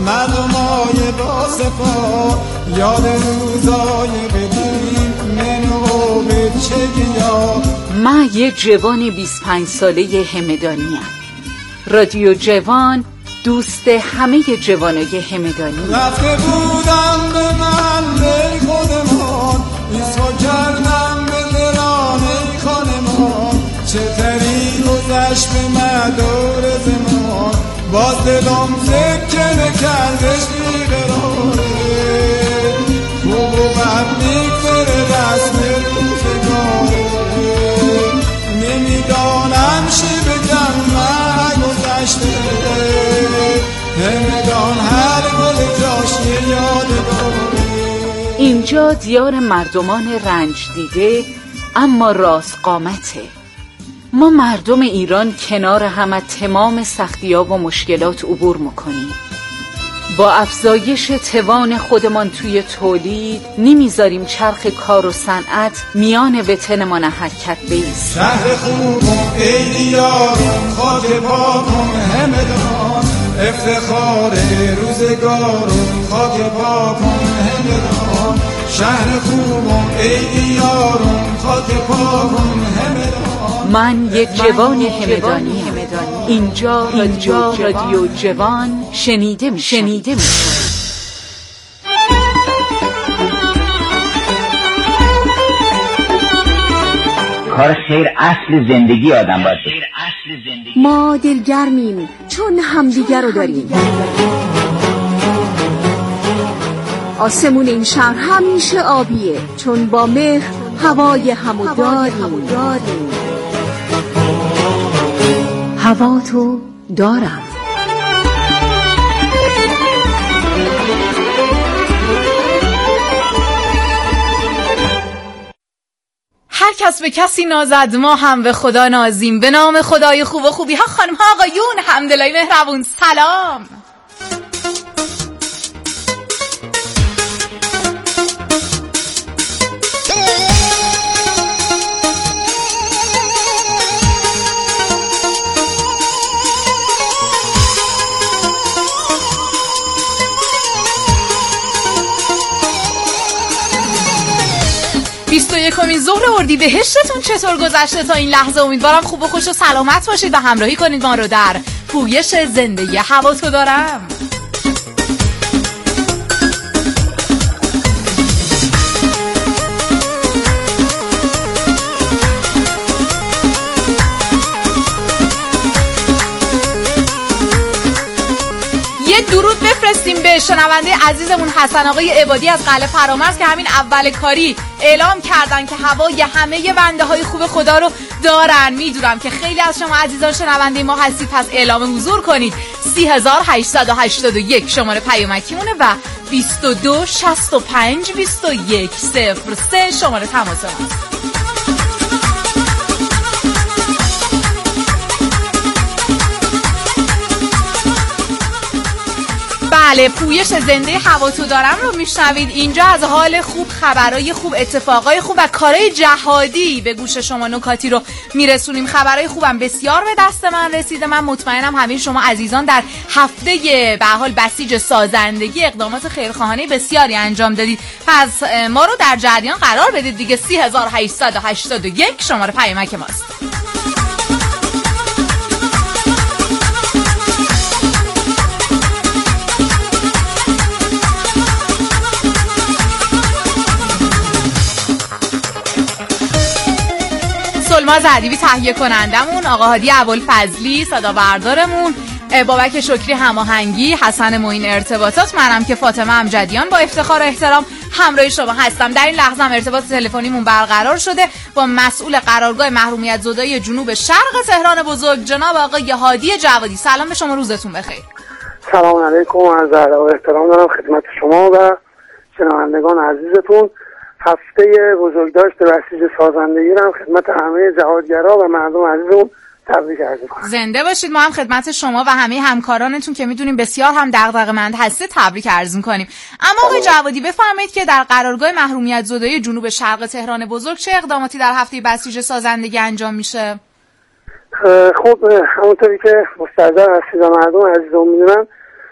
مردمای با صفا یاد روزای قدیم منو به چه گیا. من یه جوان 25 ساله همدانیم. رادیو جوان دوست همه جوانای همدانی. رفته بودم به محله خودمان، ایسا کردم به درانه خانمان، چطوری گذشت به مدار زمان، باز دلم سکه نکردش بیقراره، خوب و بد میگذره رسم روزگاره، نمیدانم چی بگم من گذشته، همگان هر گل جاش یه یادگاره. اینجا دیار مردمان رنج دیده اما راست قامته. ما مردم ایران کنار هم از تمام سختی‌ها و مشکلات عبور میکنیم. با افزایش توان خودمان توی تولید نمیذاریم چرخ کار و صنعت میان وطنمان حرکت بیست. شهر خوبم ای دیارم، خاک پاکم همدان، افتخار روزگارم، خاک پاکم همدان. شهر خوبم ای دیارم، خاک پاکم همدان. من یک جوان همدانی. اینجا رادیو جوان شنیده میشه. کار خیر اصل زندگی آدم باید باشه. ما دلگرمیم چون همدیگر رو داریم. آسمون این شهر همیشه آبیه چون با مهر هوای همو داریم. هوا تو دارم. هر کس به کسی نازد ما هم به خدا نازیم. به نام خدای خوب و خوبی ها، خانم ها آقایون، همدلای مهربون، سلام. 21 ظهر اردیبهشتتون چطور گذشته تا این لحظه؟ امیدوارم خوب و خوش و سلامت باشید و همراهی کنید ما رو در پویش زنده هوا تو دارم. درود بفرستیم به شنونده عزیزمون حسن آقای عبادی از قلعه فرامرز که همین اول کاری اعلام کردن که هوای همه بنده های خوب خدا رو دارن. میدونم که خیلی از شما عزیزان شنونده ما هستید، پس اعلام حضور کنید. 3881 شماره پیامکیمونه و 22 65 21 03 شماره تماس ماست. بله، پویش زنده هوا تو دارم رو میشنوید. اینجا از حال خوب، خبرای خوب، اتفاقای خوب و کارهای جهادی به گوش شما نکاتی رو میرسونیم. خبرای خوبم بسیار به دست من رسیده. من مطمئنم همه شما عزیزان در هفته به حال بسیج سازندگی اقدامات خیرخواهانه بسیاری انجام دادید. پس ما رو در جریان قرار بدید دیگه. 3881 شماره پیامک ماست. سلماز ادیبی تهیه کنندمون، آقا هادی ابوالفضلی صدا بردارمون، بابک شکری هماهنگی، حسن معین ارتباطات، منم که فاطمه امجدیان با افتخار و احترام همراه شما هستم. در این لحظه هم ارتباط تلفنیمون برقرار شده با مسئول قرارگاه محرومیت زدایی جنوب شرق تهران بزرگ، جناب آقای هادی جوادی. سلام به شما، روزتون بخیر. سلام علیکم، عرض ادب و احترام دارم خدمت شما و شنوندگان عزیزتون. هفته بزرگداشت بسیج سازندگی رو هم خدمت همه جهادگرا و مردم عزیزمون تبریک عرض می‌کنم. زنده باشید. ما هم خدمت شما و همه همکارانتون که میدونیم بسیار هم دغدغه‌مند هستید تبریک عرض می‌کنیم. اما آقای جوادی بفرمایید که در قرارگاه محرومیت زدایی جنوب شرق تهران بزرگ چه اقداماتی در هفته بسیج سازندگی انجام میشه؟ خب همونطوری که مستحضر هستید و مردم عزیزمون میدونن،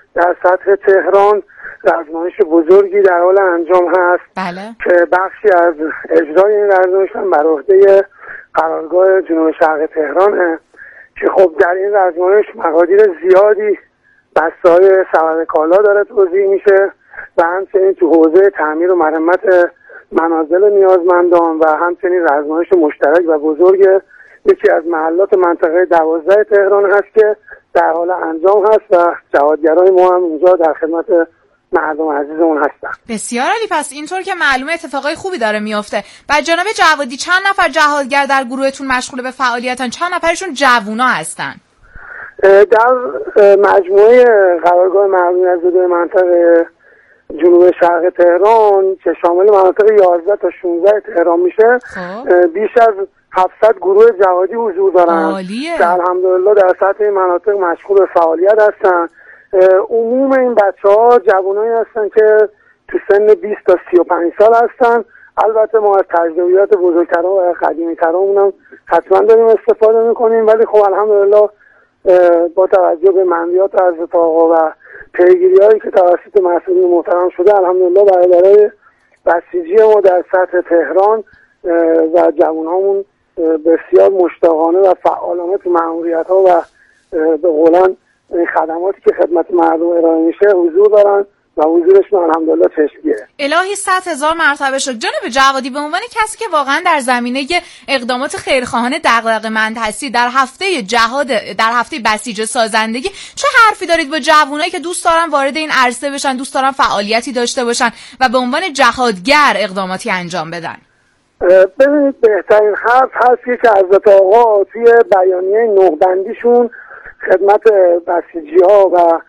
در سطح تهران رزمایش بزرگی در حال انجام هست. بله. که بخشی از اجرای این رزمایش هم بر عهده قرارگاه جنوب شرق تهرانه که خب در این رزمایش مقادیر زیادی بسته‌های سبد کالا داره توزیع میشه و همچنین تو حوزه تعمیر و مرمت منازل نیازمندان و همچنین رزمایش مشترک و بزرگ یکی از محلات منطقه 12 تهران هست که در حال انجام هست و جهادگرای ما هم اینجا در خدمت مردم عزیزمون هستن. بسیار عالی. پس اینطور که معلومه اتفاقای خوبی داره میفته. بعد جناب جوادی چند نفر جهادگر در گروهتون مشغول به فعالیتن؟ چند نفرشون جوونا هستن؟ در مجموعه قرارگاه مردم عزیزی منطقه جنوب شرق تهران که شامل مناطق 11 تا 16 تهران میشه بیش از 700 گروه جهادی حضور دارن که الحمدلله در سطح این مناطق مشغول به فعالیت هستن. عموم این بچه‌ها جوانایی هستن که تو سن 20 تا 35 سال هستن. البته ما از تجربیات بزرگتران و قدیمی‌ترامون هم حتما داریم استفاده میکنیم، ولی خب الحمدلله با توجه به منویات حضرت آقا و پیگیری‌هایی که توسط مسئولین محترم شده الحمدلله در اداره بسیجی ما در سطح تهران و جوانامون بسیار مشتاقانه و فعالانه تو مأموریت‌ها و به قولن خدماتی که خدمت مردم ارائه میشه حضور دارن و حضورشون الحمدلله چشمگیره. الهی 100,000 مرتبه شد. جناب جوادی، به عنوان کسی که واقعا در زمینه اقدامات خیرخواهانه دغدغه‌مند هستی، در هفته جهاد، در هفته بسیج سازندگی، چه حرفی دارید با جوانایی که دوست دارن وارد این عرصه بشن، دوست دارن فعالیتی داشته باشن و به عنوان جهادگر اقداماتی انجام بدن؟ ببینید، بهترین حرف هستی که حضرت آقا توی بیانیه 9 بندیشون خدمت بسیجی‌ها و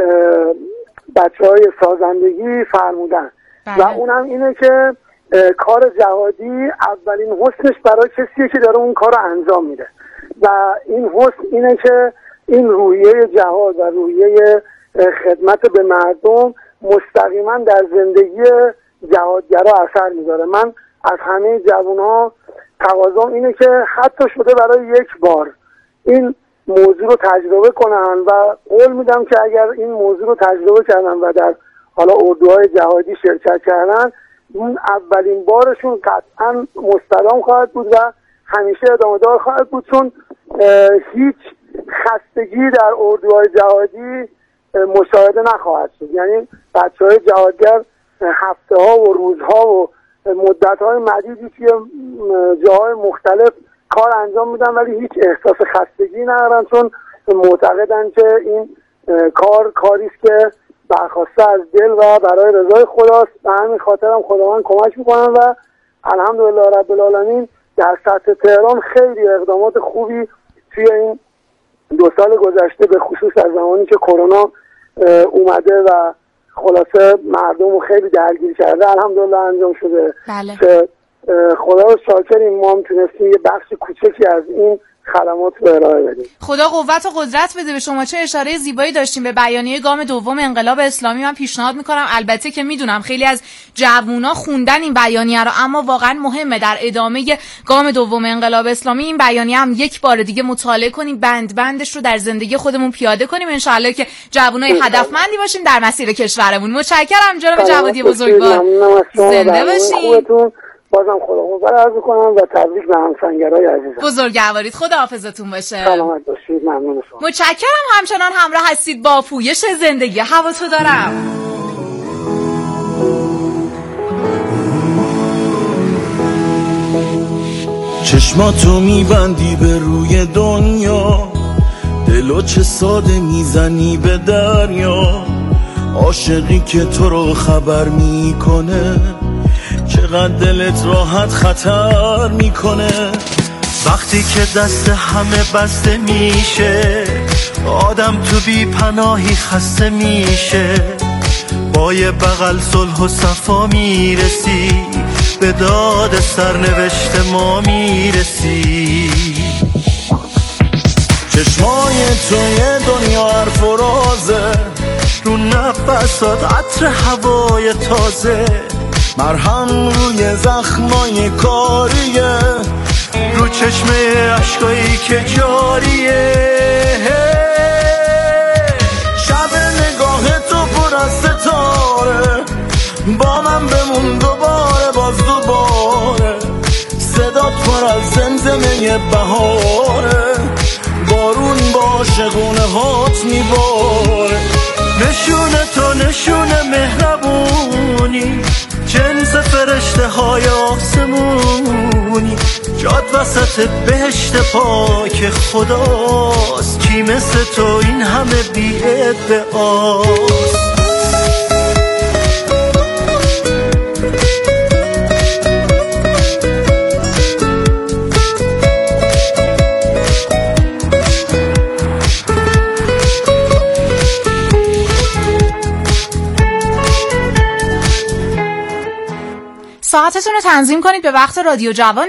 بچه‌های سازندگی فرمودن و اونم اینه که کار جهادی اولین حسنش برای کسیه که داره اون کار رو انجام میده و این حسن اینه که این روحیه جهاد و روحیه خدمت به مردم مستقیما در زندگی جهادگرا اثر میذاره. من از همه جوان‌ها تقاضام اینه که حتی شده برای یک بار این موضوع رو تجربه کنن و قول میدم که اگر این موضوع رو تجربه کردن و در حالا اردوهای جهادی شرکت کردن، اون اولین بارشون قطعا مستدام خواهد بود و همیشه ادامه دار خواهد بود، چون هیچ خستگی در اردوهای جهادی مشاهده نخواهد شد. یعنی بچه‌های جهادگر هفته ها و روزها و مدت های مدیدی توی جاهای مختلف کار انجام میدن ولی هیچ احساس خستگی ندارن، چون معتقدن که این کاری است که برخواسته از دل و برای رضای خداست. به همین خاطر هم خداوند کمک میکنن و الحمدلله رب العالمین در سطح تهران خیلی اقدامات خوبی توی این 2 سال گذشته به خصوص از زمانی که کرونا اومده و خلاصه مردم رو خیلی درگیر کرده الحمدلله انجام شده. بله. که خدا رو شاکریم ما هم تونستیم یه بخش کوچکی از این خدمات رو ارائه بدیم. خدا قوت و قدرت بده به شما. چه اشاره زیبایی داشتیم به بیانیه گام دوم انقلاب اسلامی. من پیشنهاد میکنم، البته که میدونم خیلی از جوونا خوندن این بیانیه رو، اما واقعا مهمه در ادامه گام دوم انقلاب اسلامی این بیانیه هم یک بار دیگه مطالعه کنیم، بندش رو در زندگی خودمون پیاده کنیم، ان شاءالله که جوونای هدفمندی باشیم در مسیر کشورمون. متشکرم جناب جوادی بزرگوار. زنده باشین. بازم خدا قوت عرض کنم و تبریک به همسنگرای عزیزم. بزرگوارید. خدا حافظتون باشه. سلامت باشید. ممنون شما. متشکرم. همچنان همراه هستید با پویش زندگی. هوا تو دارم. چشماتو میبندی به روی دنیا، دلو چه ساده میزنی به دریا، عاشقی که تو رو خبر میکنه چقدر دلت راحت خطر میکنه. وقتی که دست همه بسته میشه، آدم تو بی پناهی خسته میشه، با یه بغل صلح و صفا میرسی، به داد سرنوشت ما میرسی. چشمای توی دنیا حرف و رازه، رو نفسات عطر هوای تازه، مرهم روی زخمای کاریه، رو چشمه عشقایی که جاریه. شب نگاه بهاره، بارون با شگونه هات میباره. نشونه تو نشونه مهربونی، جنس فرشته های آسمونی، جاد وسط بهشت پاک خداست. کی مثل تو این همه بی ادعاست؟ ساعتتون رو تنظیم کنید به وقت رادیو جوان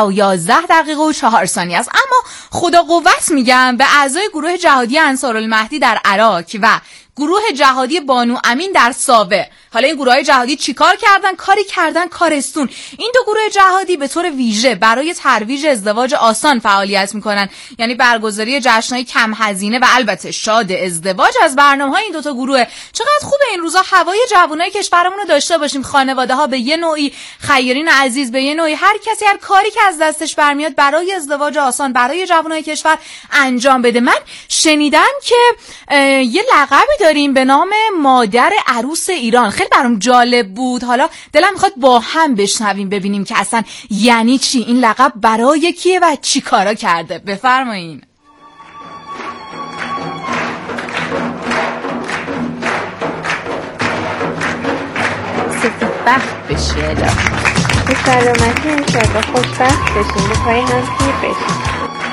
12:11 است. اما خدا قوت میگم به اعضای گروه جهادی انصارالمهدی در عراق و گروه جهادی بانو امین در ساوه. حالا این گروهای جهادی چیکار کردن؟ کاری کردن کارستون. این دو گروه جهادی به طور ویژه برای ترویج ازدواج آسان فعالیت میکنن، یعنی برگزاری جشن‌های کم هزینه و البته شاد ازدواج از برنامه‌های این دو تا گروه. چقدر خوبه این روزا هوای جوانای کشورمون رو داشته باشیم، خانواده‌ها به یه نوعی، خیرین عزیز به یه نوعی، هر کسی هر کاری که از دستش برمیاد برای ازدواج آسان برای جوانای کشور انجام بده. من شنیدم که یه لقبی داریم به نام مادر عروس ایران. خیلی برام جالب بود. حالا دلم میخواد با هم بشنویم ببینیم که اصلا یعنی چی، این لقب برای کیه و چی کارا کرده. بفرمایین. سفیدبخت بشی الهی. به سلامتی انشاءالله خوشبخت بشین، به پای هم پیر بشین.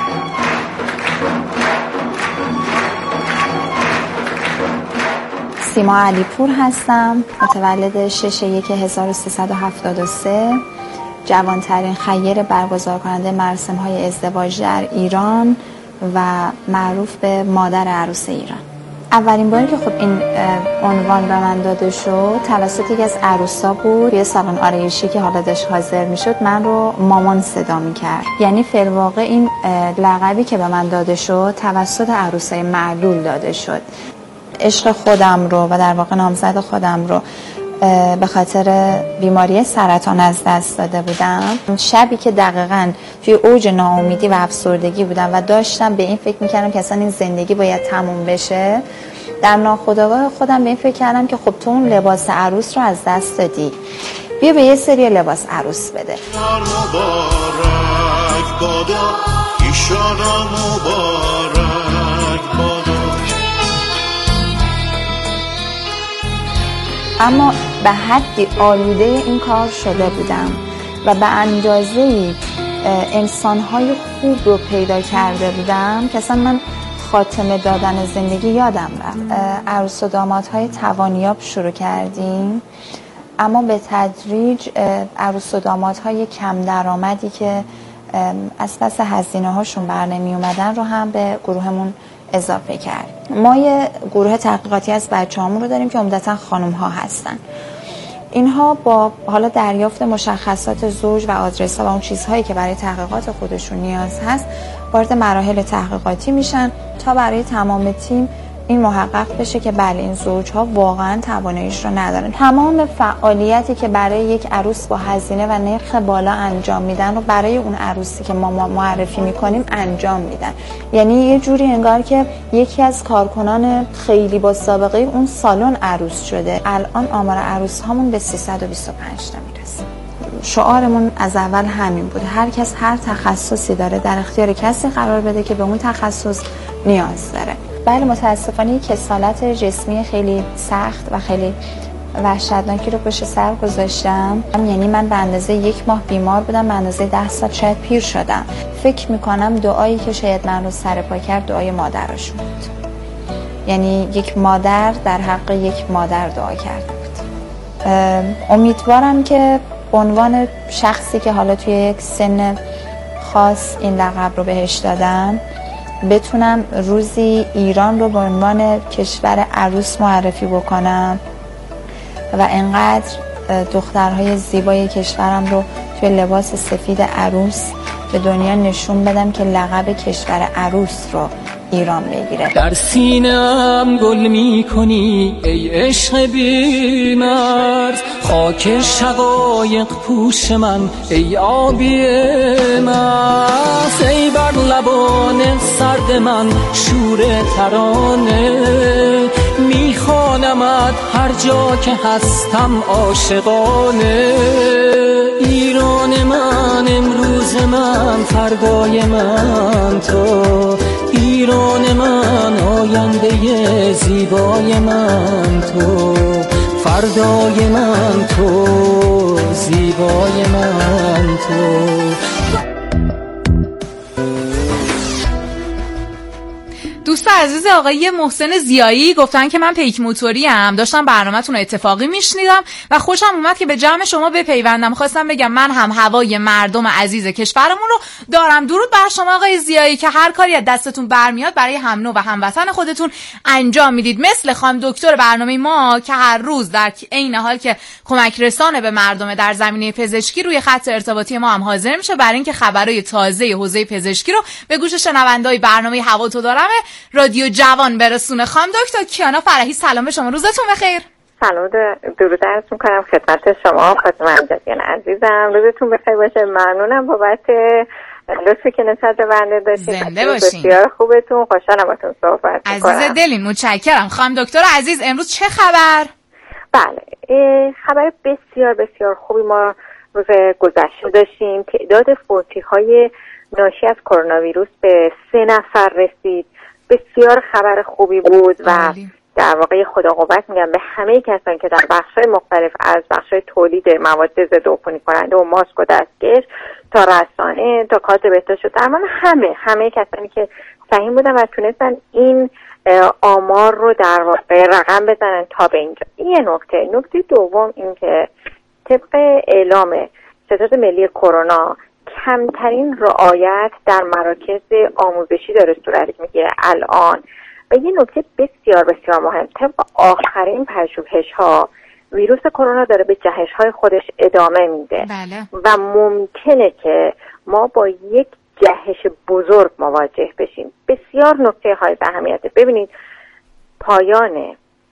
سیما علیپور هستم، متولد 6/1/1373، جوانترین خیر برگزار کننده مراسم‌های ازدواج در ایران و معروف به مادر عروس ایران. اولین باری که خب این عنوان به من داده شد توسط یکی از عروسا بود. یه سالن آرایشی که حالا داشت حاضر میشد من رو مامان صدا میکرد. یعنی فی‌الواقع این لقبی که به من داده شد توسط عروسای معلول داده شد. عشق خودم رو و در واقع نامزد خودم رو به خاطر بیماری سرطان از دست داده بودم. شبی که دقیقاً توی اوج ناامیدی و افسردگی بودم و داشتم به این فکر میکردم که اصلا این زندگی باید تموم بشه، در ناخودآگاه خودم به این فکر کردم که خب تو اون لباس عروس رو از دست دادی، بیا به یه سری لباس عروس بده. مبارک بادا ایشانا مبارک بادا. اما به حدی آلوده این کار شده بودم و به اندازه‌ای انسان‌های خوب رو پیدا کرده بودم که اصلا من خاتمه دادن زندگی یادم رفت. عروس و دامادهای توانیاب شروع کردیم، اما به تدریج عروس و دامادهای کم درآمدی که از پس هزینه هاشون بر نمی اومدن رو هم به گروهمون اضافه کرد. ما یه گروه تحقیقاتی از بچه‌هامون رو داریم که عمدتاً خانم‌ها هستن. اینها با حالا دریافت مشخصات زوج و آدرس‌ها و اون چیزهایی که برای تحقیقات خودشون نیاز هست وارد مراحل تحقیقاتی میشن تا برای تمام تیم این محقق بشه که بله این زوجها واقعا تواناییش رو ندارن. تمام فعالیتی که برای یک عروس با هزینه و نرخ بالا انجام میدن و برای اون عروسی که ما معرفی میکنیم انجام میدن. یعنی یه جوری انگار که یکی از کارکنان خیلی با سابقه اون سالن عروس شده. الان آمار عروس هامون به 325 تا میرسه. شعارمون از اول همین بود، هر کس هر تخصصی داره در اختیار کسی قرار بده که به اون تخصص نیاز داره. بله متاسفانه کسالت جسمی خیلی سخت و خیلی وحشتناکی رو پشت سر گذاشتم. یعنی من به اندازه 1 ماه بیمار بودم، به اندازه 10 سال شاید پیر شدم. فکر میکنم دعایی که شاید من رو سرپا کرد دعای مادرشون بود. یعنی یک مادر در حق یک مادر دعا کرده بود. امیدوارم که به عنوان شخصی که حالا توی یک سن خاص این لقب رو بهش دادم بتونم روزی ایران رو به عنوان کشور عروس معرفی بکنم و انقدر دخترهای زیبای کشورم رو توی لباس سفید عروس به دنیا نشون بدم که لقب کشور عروس رو ایران بگیره. در سینه‌ام گل می‌کنی ای عشق بی‌مرز، خاک شقایق پوش من ای آبی مرز، ای بر لبان سرد من شور ترانه، میخوانمت هر جا که هستم عاشقانه. ایران من، امروز من، فردای من تو، ایران من، آینده زیبای من تو، فردای من تو، زیبای من تو. دوست عزیز آقای محسن زیایی گفتن که من پیک موتوری ام، داشتم برنامه‌تون رو اتفاقی میشنیدم و خوشم اومد که به جمع شما بپیوندم. خواستم بگم من هم هوای مردم عزیز کشورمون رو دارم. درود بر شما آقای زیایی که هر کاری از دستتون برمیاد برای هم نوع و هموطن خودتون انجام میدید، مثل خانم دکتر برنامه ما که هر روز در عین حال که کمک رسانه به مردم در زمینه پزشکی روی خط ارتباطی ما هم حاضر میشه برای اینکه خبرای تازه حوزه پزشکی رو به گوش شنونده‌های برنامه هوا تو دارم رادیو جوان برسونه. خانم دکتر کیانا فرحی، سلام به شما، روزتون بخیر. سلام، درود عرض می‌کنم خدمت شما فاطمه امجدیان عزیزم، روزتون بخیر باشه. ممنونم بابت لطفی که نسبت به بنده داشتید. زنده باشین. بسیار خوبتون، خوشحالم باهاتون صحبت می‌کنم. عزیز دلین، متشکرم. خانم دکتر عزیز امروز چه خبر؟ بله، خبر بسیار بسیار خوبی ما روز گذشته داشتیم. تعداد فوتی‌های ناشی از کرونا ویروس به 3 نفر رسید. بسیار خبر خوبی بود و در واقع خدا قوت میگم به همه کسانی که در بخش‌های مختلف از بخش‌های تولید مواد ضد عفونی کننده و ماسک و دستکش تا رسانه تا کادر بهداشت و درمان، همه کسانی که سهیم بودن و تونستن این آمار رو در واقع رقم بزنن تا به اینجا. یه نکته دوم این که طبق اعلام ستاد ملی کرونا کمترین رعایت در مراکز آموزشی داره صورت میگیره الان. و یه نکته بسیار بسیار مهم، طبق آخرین پژوهش‌ها ویروس کرونا داره به جهش‌های خودش ادامه میده. بله. و ممکنه که ما با یک جهش بزرگ مواجه بشیم. بسیار نکته های اهمیته. ببینید پایان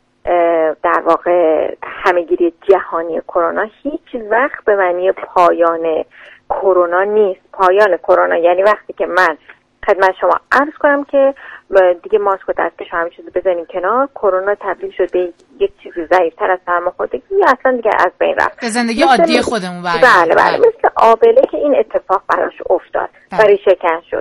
در واقع همه‌گیری جهانی کرونا هیچ وقت به معنی پایان کرونا نیست. پایان کرونا یعنی وقتی که من خدمت شما عرض کنم که دیگه ماسک و دستکش همه چیزو بزنیم کنار، کرونا تبدیل شد به یک چیزی ضعیف‌تر از سرماخوردگی یا اصلا دیگه از بین رفت، به زندگی عادی خودمون بله مثل آبله که این اتفاق براش افتاد و ریشه‌کن شد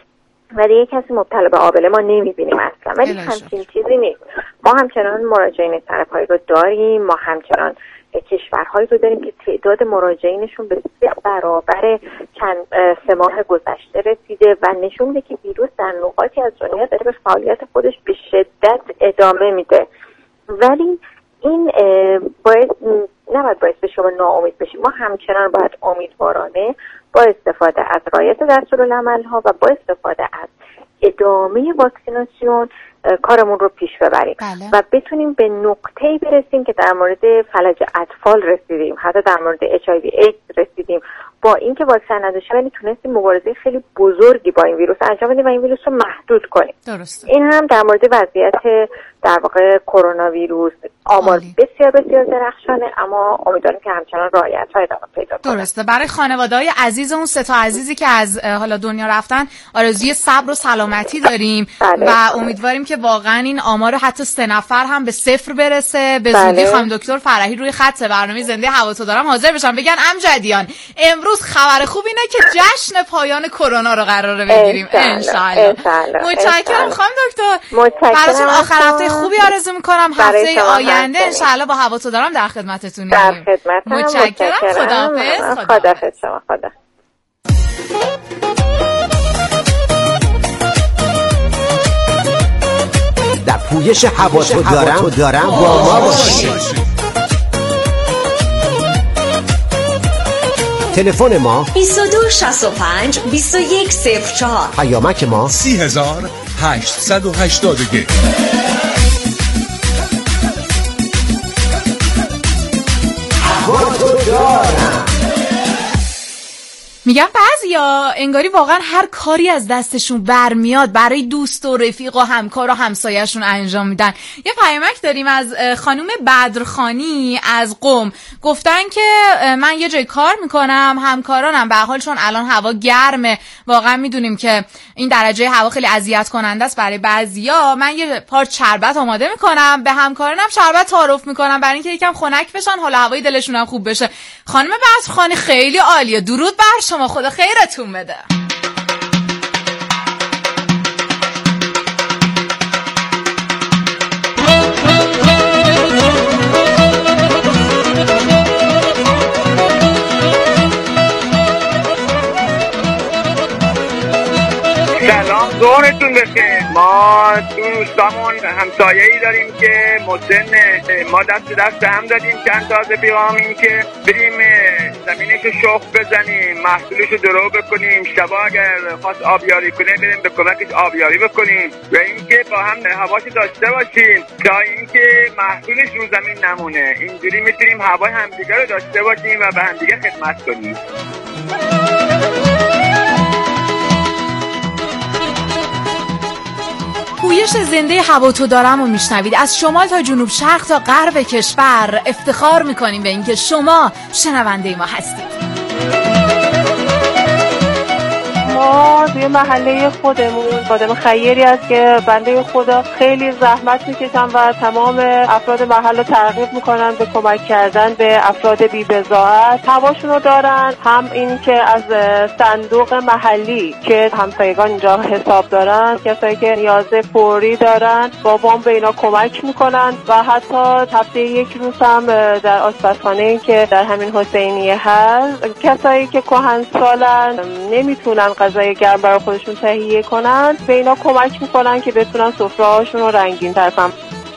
و دیگه کسی مبتلا به آبله ما نمیبینیم اصلا. ولی همچین چیزی نیست. ما همچنان مراجعین سرپایی رو داریم، ما همچنان کشورهایی رو داریم که تعداد مراجعینشون به 3 برابر چند 3 ماه گذشته رسیده و نشون میده که ویروس در نقاطی از دنیا داره به فعالیت خودش به شدت ادامه میده. ولی این نباید باعث بشه ما ناامید بشیم. ما همچنان باید امیدوارانه با استفاده از رعایت دستورالعمل‌ها و با استفاده از ادامه واکسیناسیون کارمون رو پیش ببریم. بله. و بتونیم به نقطه‌ای برسیم که در مورد فلج اطفال رسیدیم، حتی در مورد HIV AIDS رسیدیم، با اینکه واکسن نداشتیم ولی تونستیم مبارزه خیلی بزرگی با این ویروس انجام بدیم و این ویروس رو محدود کنیم. درسته. این هم در مورد وضعیت در واقع کرونا ویروس آمار بسیار بسیار درخشانه، اما امیدواریم که همچنان رعایت‌های ادامه پیدا کنه. درسته. برای خانواده‌های عزیز اون 3 تا عزیزی که از حالا دنیا رفتن آرزوی صبر و سلامتی داریم. بله. و امیدواریم که واقعا این آمار حتی 3 نفر هم به 0 برسه. به زودی خانم دکتر فرحی روی خط برنامه زنده هوا تو دارم حاضر بشن بگن امجدیان امروز خبر خوب اینه که جشن پایان کرونا رو قراره بگیریم ان شاءالله. متشکرم خانم دکتر. براتون آخر هفته خوبی آرزو میکنم. هفته آینده ان شاءالله با هوا تو دارم در خدمتتونیم. در خدمتم. متشکرم. خداحافظ. خداحافظ شما. خدا. در پویش هوا تو دارم با ما باشید. تلفن ما 2265 2104. پیامک ما 3881. هوا تو دارم. میگم بعضیا انگاری واقعا هر کاری از دستشون برمیاد برای دوست و رفیق و همکار و همسایه‌شون انجام میدن. یه پیامک داریم از خانم بدرخانی از قم. گفتن که من یه جای کار میکنم، همکارانم به حال چون الان هوا گرمه، واقعا میدونیم که این درجه هوا خیلی اذیت کننده است برای بعضیا، من یه پارچ شربت آماده میکنم، به همکارانم شربت تعارف میکنم برای اینکه یکم خنک بشن، حالا هوای دلشون هم خوب بشه. خانم بدرخانی خیلی عالیه، درود بر شما، خدا خیرتون بده. سلام، ظهرتون بخیر. ما تو روستامون همسایه‌ای داریم که مسنه، ما دست هم دادیم چند تا از پیغامیم که بریم زمینشو شخم بزنیم، محصولشو درو بکنیم، شبا اگر خواست آبیاری کنه بریم به کمکش آبیاری بکنیم و اینکه با هم هواشو داشته باشیم تا اینکه محصولش رو زمین نمونه. اینجوری میتونیم هوای همدیگه رو داشته باشیم و به همدیگه خدمت کنیم. پویش زنده هوا تو دارم و میشنوید. از شمال تا جنوب، شرق تا غرب کشور افتخار میکنیم به اینکه شما شنونده ما هستید. ما توی محله خودمون خادم خیری است که بنده خدا خیلی زحمت میکشن و تمام افراد محل رو ترغیب میکنن به کمک کردن به افراد بی‌بضاعت. هواشون رو دارن، هم این که از صندوق محلی که همسایگان اینجا حساب دارن، کسایی که نیاز فوری دارن بابام به اینا کمک میکنن و حتی هفته یک روز هم در آشپزخانه که در همین حسینیه هست، کسایی که کهنسالن نمیتونن غذای گرم برای خودشون تهیه کنن به اینا کمک میکنن که بتونن سفره‌هاشون رو رنگین تر کنن.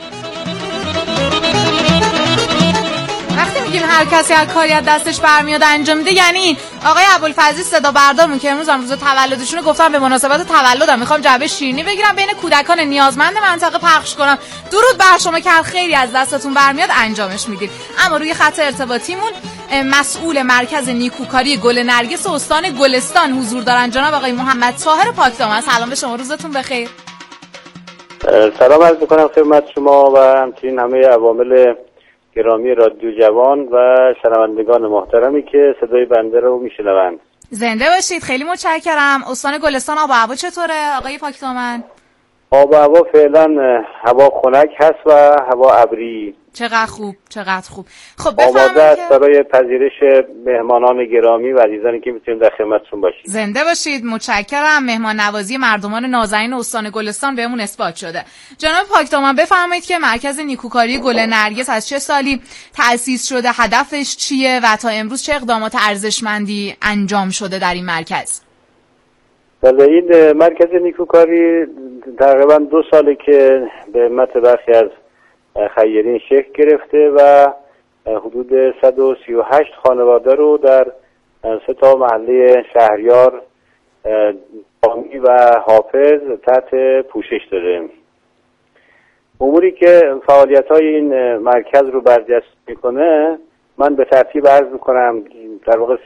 وقتی میگیم هر کسی هر کاری از دستش برمیاد انجام میده، یعنی آقای ابوالفضلی صدا بردارمون که امروز روز تولدشونه گفتن به مناسبت تولدم میخوام جعبه شیرینی بگیرم بین کودکان نیازمند منطقه پخش کنم. درود بر شما که خیلی از دستتون برمیاد انجامش میدید. اما روی خط ارتباطیمون مسئول مرکز نیکوکاری گل نرگس استان گلستان حضور دارن، جناب آقای محمد طاهر پاکدامن. سلام به شما، روزتون بخیر. سلام عرض می‌کنم خدمت شما و همچنین همه عوامل گرامی رادیو جوان و شنوندگان محترمی که صدای بنده رو میشنوند. زنده باشید، خیلی متشکرم. استان گلستان آب و هوا چطوره آقای پاکدامن؟ آب و هوا فعلا هوا خنک هست و هوا ابری. چقدر خوب، چقدر خوب. خب آماده است برای پذیرش مهمانان گرامی و عزیزانی که میتونیم در خدمتشون باشیم. زنده باشید، متشکرم. مهمان نوازی مردمان نازنین استان گلستان بهمون اثبات شده. جناب پاکدامن بفرمایید که مرکز نیکوکاری گل نرگس از چه سالی تأسیس شده، هدفش چیه و تا امروز چه اقدامات ارزشمندی انجام شده در این مرکز؟ بله، این مرکز نیکوکاری تقریبا 2 ساله که به همت برخی از خیرین شکل گرفته و حدود 138 خانواده رو در 3 تا محله شهریار، بامی و حافظ تحت پوشش داره. اموری که فعالیت‌های این مرکز رو برجسته میکنه من به ترتیب عرض میکنم. در واقع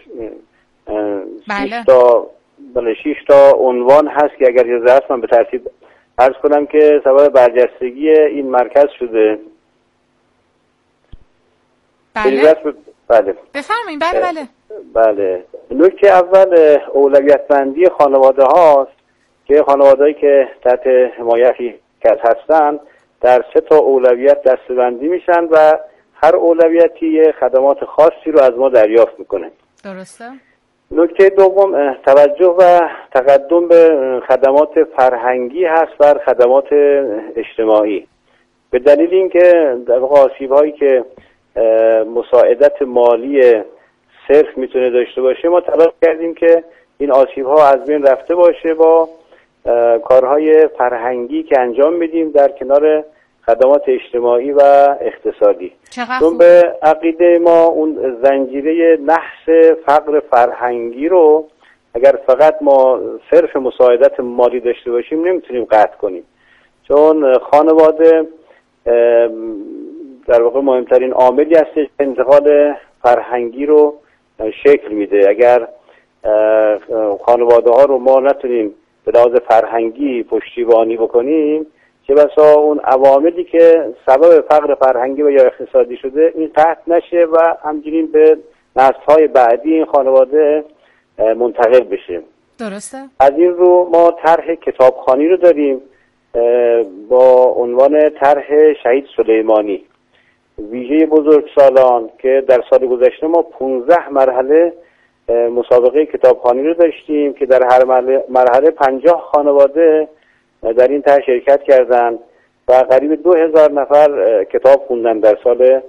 6 تا عنوان هست که اگر اجازه هست من به ترتیب عرض کنم که سبب برجستگی این مرکز شده. بله. بله. بفرمایید. بله. بله. نکته اول اولویت بندی خانواده هاست که خانواده‌ای که تحت حمایتی هستن در 3 تا اولویت دسته‌بندی میشن و هر اولویتی خدمات خاصی رو از ما دریافت میکنه. درسته. نکته دوم توجه و تقدم به خدمات فرهنگی هست بر خدمات اجتماعی. به دلیل اینکه در واقع آسیب‌هایی که مساعدت مالی صرف میتونه داشته باشه ما تلاش کردیم که این آسیب‌ها از بین رفته باشه با کارهای فرهنگی که انجام میدیم در کنار خدمات اجتماعی و اقتصادی. چون به عقیده ما اون زنجیره نحس فقر فرهنگی رو اگر فقط ما صرف مساعدت مالی داشته باشیم نمیتونیم قطع کنیم، چون خانواده در واقع مهمترین عاملی هستش انتقال فرهنگی رو شکل میده. اگر خانواده ها رو ما نتونیم به لحاظ فرهنگی پشتیبانی بکنیم، چه بسا اون عواملی که سبب فقر فرهنگی و یا اقتصادی شده این قطع نشه و همچنین به نسل‌های بعدی این خانواده منتقل بشه. درسته. از این رو ما طرح کتابخوانی رو داریم با عنوان طرح شهید سلیمانی، ویژه بزرگسالان، که در سال گذشته ما 15 مرحله مسابقه کتابخوانی رو داشتیم که در هر مرحله 50 خانواده در این طرح شرکت کردند و قریب 2000 نفر کتاب خوندن در سال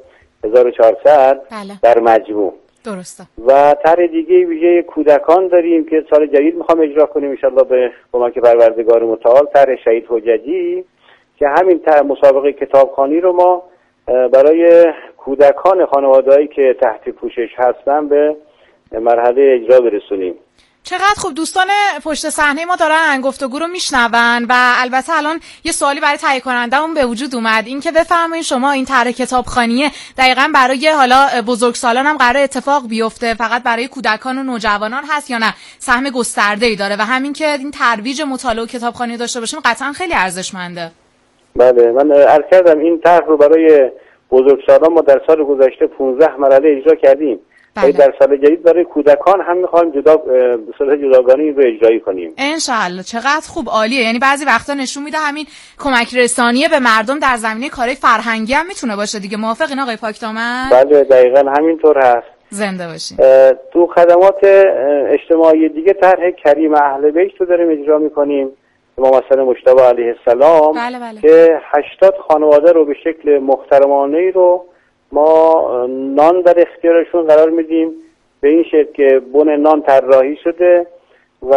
1400 در مجموع. درسته. و طرح دیگه ویژه کودکان داریم که سال جدید میخوام اجرا کنیم انشالله به کمک پروردگار متعال، طرح شهید حجتی، که همین مسابقه کتابخوانی رو ما برای کودکان خانواده‌ای که تحت پوشش هستن به مرحله اجرا برسونیم. چقدر خوب. دوستان پشت صحنه ما دارن گفتگو رو میشنون و البته الان یه سوالی برای تهیه کننده‌مون به وجود اومد، این که بفرمایید شما این طرح کتابخوانی دقیقاً برای حالا بزرگسالان هم قرار اتفاق بیفته، فقط برای کودکان و نوجوانان هست یا نه سهم گسترده‌ای داره؟ و همین که این ترویج مطالعه و کتابخوانی داشته باشیم قطعاً خیلی ارزشمنده. بله، من عرض کردم این طرح رو برای بزرگسالان ما در سال گذشته 15 مرحله اجرا کردیم. بله. در سال جدید برای کودکان هم می‌خوایم به صورت جداگانه این رو اجرایی کنیم. انشالله. چقدر خوب، عالیه. یعنی بعضی وقتا نشون میده همین کمک رسانی به مردم در زمینه کارهای فرهنگی هم میتونه باشه دیگه. موافقین آقای پاکدامن؟ بله دقیقاً همینطور هست. زنده باشین. تو خدمات اجتماعی دیگه طرح کریم اهل بیت رو داریم اجرا می‌کنیم. ما مثلا مجتبی علیه السلام بله. که 80 خانواده رو به شکل محترمانه‌ای رو ما نان در اختیارشون قرار میدیم، به این شکل که بن نان طراحی شده و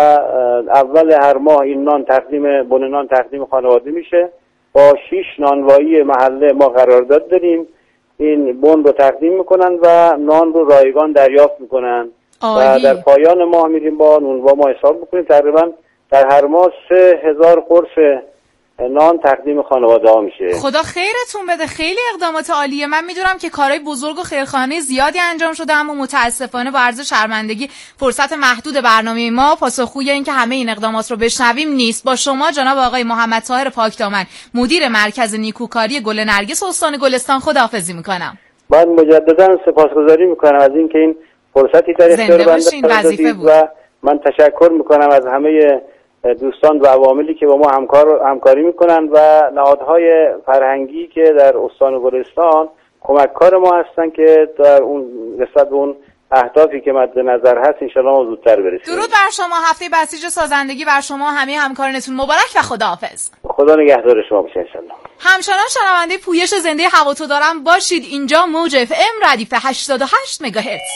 اول هر ماه این بن نان تقدیم خانواده میشه. با 6 نانوایی محله ما قرارداد داریم، این بن رو تقدیم میکنن و نان رو رایگان دریافت میکنن و در پایان ماه میریم با نونوا ما حساب میکنیم. تقریبا در هر ماه 3000 قرص نان تقدیم خانواده ها میشه. خدا خیرتون بده، خیلی اقدامات عالیه. من میدونم که کارهای بزرگ و خیرخواهانه زیادی انجام شده، اما متاسفانه با عرض شرمندگی فرصت محدود برنامه ما پاسخگوی این که همه این اقدامات رو بشنویم نیست. با شما جناب آقای محمد طاهر پاکدامن، مدیر مرکز نیکوکاری گل نرگس استان گلستان، خداحافظی میکنم. من مجددا سپاسگزاری میکنم از اینکه این فرصتی در اختیار بنده قرار دادید و من تشکر میکنم از همه دوستان و عواملی که با ما همکاری میکنن و نهادهای فرهنگی که در استان گلستان کمککار ما هستن که در اون نسبت به اون اهدافی که مد نظر هست انشالله ما زودتر برسیم. درود بر شما، هفته بسیج سازندگی بر شما همه همکارانتون مبارک و خداحافظ. خدا نگهدار شما باشه انشالله. همچنان شنونده پویش زنده هوا تو دارم باشید. اینجا موج FM ردیف 88 مگاهرتز.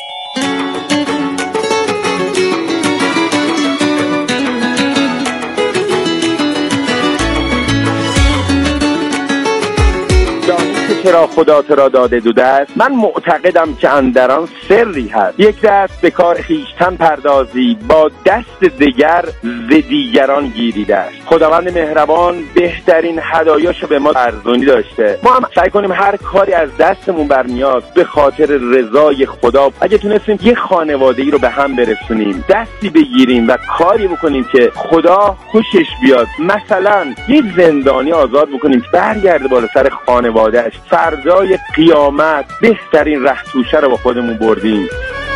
چرا خدا تو را داده دو دست؟ من معتقدم که اندران سری هست. یک دست به کار خویشتن پردازی، با دست دیگر ز دیگران گیری دست. خداوند مهربان بهترین هدایاشو به ما ارزانی داشته. ما هم سعی کنیم هر کاری از دستمون برمیاد به خاطر رضای خدا. اگه تونستیم یه خانوادگی رو به هم برسونیم، دستی بگیریم و کاری بکنیم که خدا خوشش بیاد، مثلا یه زندانی آزاد بکنیم برگرده بالا سر خانواده‌اش، فردای قیامت بهترین ره توشه رو با خودمون بردیم.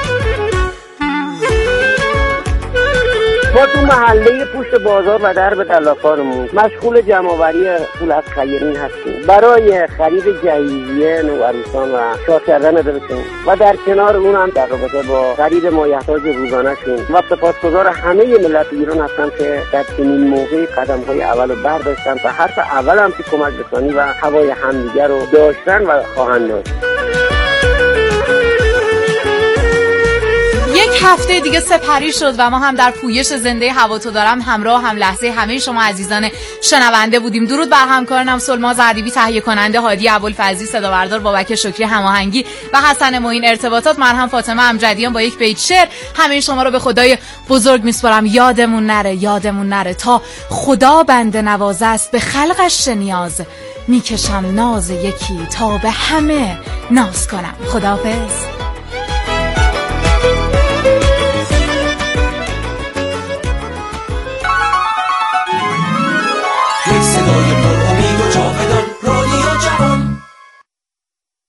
ما تو محله پشت بازار و درب دلاکارمون مشغول جمع‌آوری پول از خیرین هستیم برای خرید جهیزیه نوعروسان و شاد کردن دلشون و در کنار اون هم در رابطه با خرید مایحتاج روزانه‌شون و سپاسگزار همه ملت ایران هستم که در چنین موقعی قدم‌های اول رو برداشتن و حرف اول هم که کمک رسانی و هوای همدیگر رو داشتن و خواهند داشت. یک هفته دیگه سپری شد و ما هم در پویش زنده هوا تو دارم همراه هم لحظه همه شما عزیزان شنونده بودیم. درود بر همکارانم سلما زردیبی تهیه کننده، هادی ابوالفضلی صدا بردار، بابک شکری هماهنگی و حسن معین ارتباطات. من هم فاطمه امجدیان با یک بیت شعر همه شما رو به خدای بزرگ میسپارم. یادمون نره تا خدا بنده نوازه است به خلقش نیاز، میکشم ناز یکی تا به همه ناز کنم. خداحافظ.